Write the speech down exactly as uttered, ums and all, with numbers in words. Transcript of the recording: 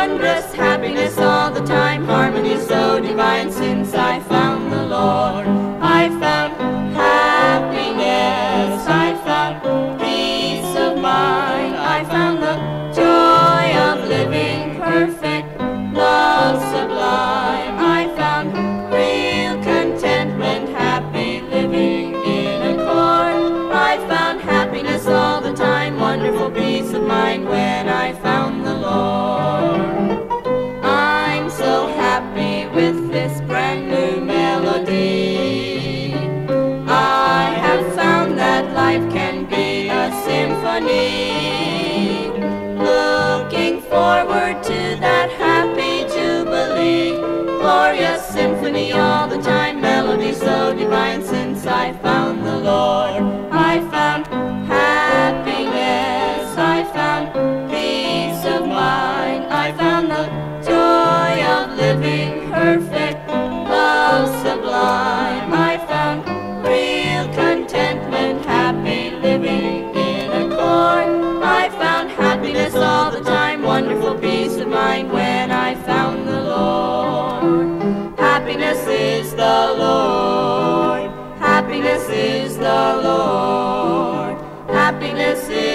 wondrous happiness all the time, harmony so divine since I found the Lord. I found happiness, I found peace of mind, I found the joy of living perfect, love sublime. I found real contentment, happy living in accord. I found happiness all the time, wonderful peace of mind when I found the Lord. I'm so happy with this brand new melody. I have found that life can be a symphony, looking forward to that happy jubilee, glorious symphony all the time, melody so divine since I found the Lord. I found happiness, I found peace of mind, I found the joy of living perfect, love sublime. I found real contentment, happy living in accord. I found happiness all the time, wonderful peace of mind when I found the Lord. Happiness is the Lord, happiness is the Lord, happiness is